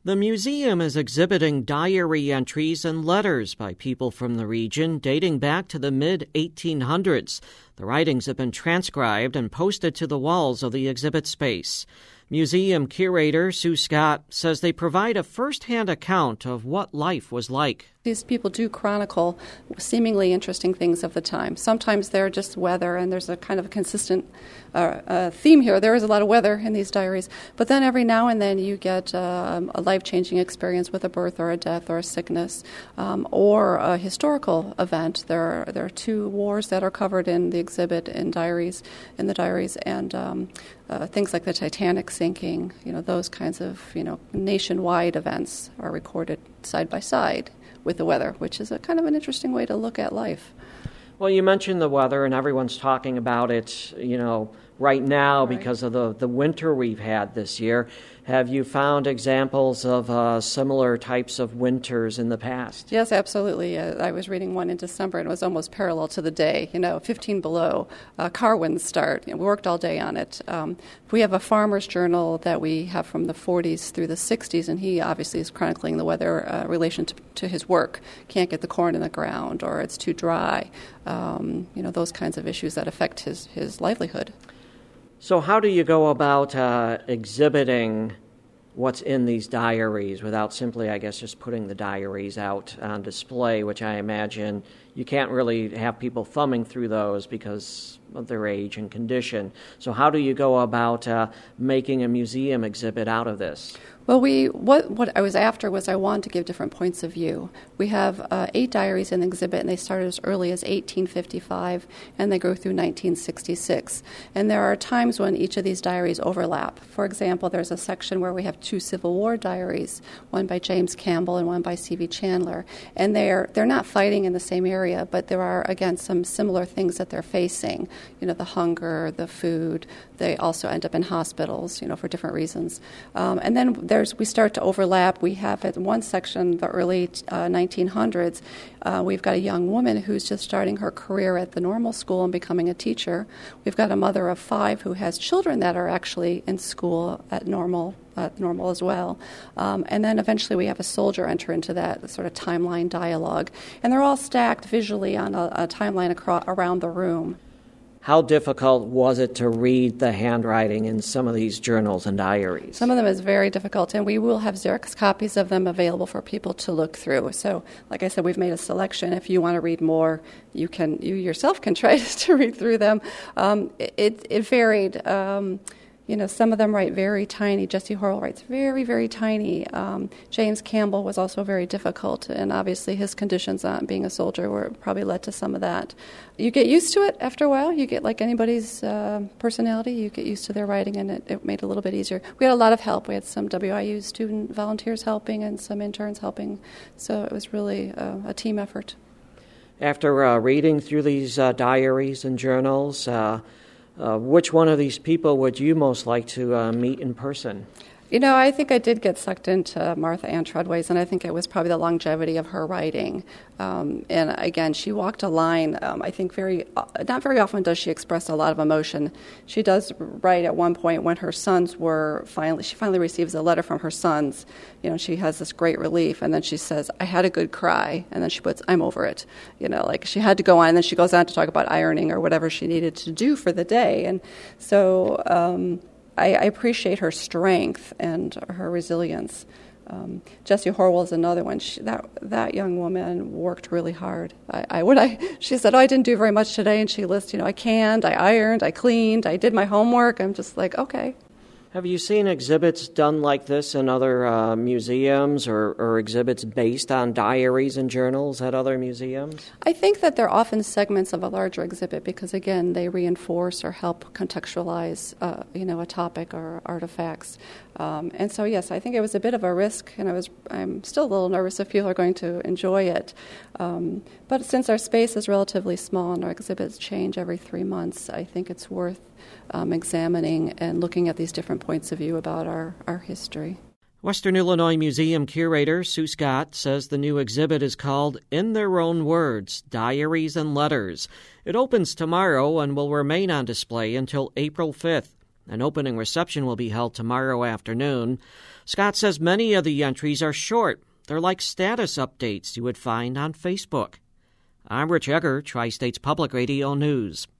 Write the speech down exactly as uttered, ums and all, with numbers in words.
The museum is exhibiting diary entries and letters by people from the region dating back to the mid eighteen hundreds. The writings have been transcribed and posted to the walls of the exhibit space. Museum curator Sue Scott says they provide a first-hand account of what life was like. These people do chronicle seemingly interesting things of the time. Sometimes they're just weather, and there's a kind of a consistent uh, uh, theme here. There is a lot of weather in these diaries. But then every now and then you get uh, a life-changing experience with a birth or a death or a sickness um, or a historical event. There are, there are two wars that are covered in the exhibit in diaries, in the diaries, and um, uh, things like the Titanic sinking, you know, those kinds of, you know, nationwide events are recorded side by side with the weather, which is a kind of an interesting way to look at life. Well, you mentioned the weather, and everyone's talking about it, you know, right now right. because of the, the winter we've had this year. Have you found examples of uh, similar types of winters in the past? Yes, absolutely. Uh, I was reading one in December, and it was almost parallel to the day, you know, fifteen below, uh, car winds start. You know, we worked all day on it. Um, we have a farmer's journal that we have from the forties through the sixties, and he obviously is chronicling the weather uh, relation to, to his work. Can't get the corn in the ground, or it's too dry, um, you know, those kinds of issues that affect his, his livelihood. So how do you go about uh, exhibiting what's in these diaries without simply, I guess, just putting the diaries out on display, which I imagine you can't really have people thumbing through those because of their age and condition. So how do you go about uh, making a museum exhibit out of this? Well, we what what I was after was I wanted to give different points of view. We have uh, eight diaries in the exhibit, and they started as early as eighteen fifty-five, and they go through nineteen sixty-six. And there are times when each of these diaries overlap. For example, there's a section where we have two Civil War diaries, one by James Campbell and one by C V Chandler. And they're they're not fighting in the same area, but there are, again, some similar things that they're facing. You know, the hunger, the food. They also end up in hospitals, you know, for different reasons. Um, and then there's we start to overlap. We have in one section, the early uh, nineteen hundreds, uh, we've got a young woman who's just starting her career at the normal school and becoming a teacher. We've got a mother of five who has children that are actually in school at normal uh, normal as well. Um, and then eventually we have a soldier enter into that sort of timeline dialogue. And they're all stacked visually on a, a timeline across, around the room. How difficult was it to read the handwriting in some of these journals and diaries? Some of them is very difficult, and we will have Xerox copies of them available for people to look through. So, like I said, we've made a selection. If you want to read more, you can. You yourself can try to read through them. Um, it, it varied. Um, You know, some of them write very tiny. Jesse Horwell writes very, very tiny. Um, James Campbell was also very difficult, and obviously his conditions on being a soldier were probably led to some of that. You get used to it after a while. You get, like anybody's uh, personality, you get used to their writing, and it, it made it a little bit easier. We had a lot of help. We had some W I U student volunteers helping and some interns helping, so it was really uh, a team effort. After uh, reading through these uh, diaries and journals, uh, Uh, which one of these people would you most like to uh, meet in person? You know, I think I did get sucked into Martha Ann Treadway's, and I think it was probably the longevity of her writing. Um, and again, she walked a line. Um, I think very, uh, not very often does she express a lot of emotion. She does write at one point when her sons were finally, she finally receives a letter from her sons. You know, she has this great relief, and then she says, "I had a good cry," and then she puts, "I'm over it." You know, like she had to go on, and then she goes on to talk about ironing or whatever she needed to do for the day. And so, um, I, I appreciate her strength and her resilience. Um, Jessie Horwell is another one. She, that that young woman worked really hard. I, I would I she said, "Oh, I didn't do very much today," and she lists, you know, I canned, I ironed, I cleaned, I did my homework. I'm just like, okay. Have you seen exhibits done like this in other uh, museums or, or exhibits based on diaries and journals at other museums? I think that they're often segments of a larger exhibit because, again, they reinforce or help contextualize, uh, you know, a topic or artifacts. Um, and so, yes, I think it was a bit of a risk, and I was, I'm still a little nervous if people are going to enjoy it. Um, but since our space is relatively small and our exhibits change every three months, I think it's worth um, examining and looking at these different points of view about our, our history. Western Illinois Museum curator Sue Scott says the new exhibit is called In Their Own Words, Diaries and Letters. It opens tomorrow and will remain on display until April fifth. An opening reception will be held tomorrow afternoon. Scott says many of the entries are short. They're like status updates you would find on Facebook. I'm Rich Egger, Tri-States Public Radio News.